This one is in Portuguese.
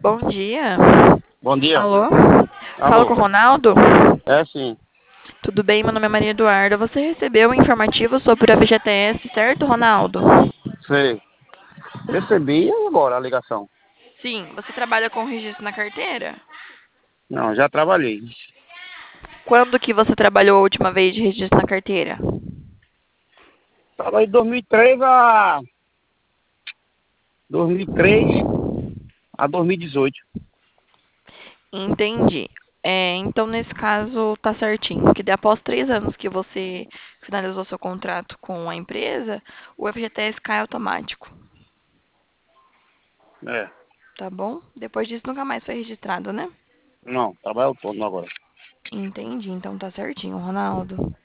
Bom dia. Bom dia. Alô? Falo com Alô. o Ronaldo? É sim. Tudo bem? Meu nome é Maria Eduarda. Você recebeu um informativo sobre a FGTS, certo, Ronaldo? Sei. Recebi agora a ligação. Sim. Você trabalha com registro na carteira? Não, já trabalhei. Quando que você trabalhou a última vez de registro na carteira? Trabalhei de 2003 a 2003 a 2018. Entendi. Então, nesse caso, tá certinho. Porque após 3 anos que você finalizou seu contrato com a empresa, o FGTS cai automático, É. tá bom? Depois disso, nunca mais foi registrado, né? Não, trabalho autônomo agora. Entendi, então tá certinho, Ronaldo.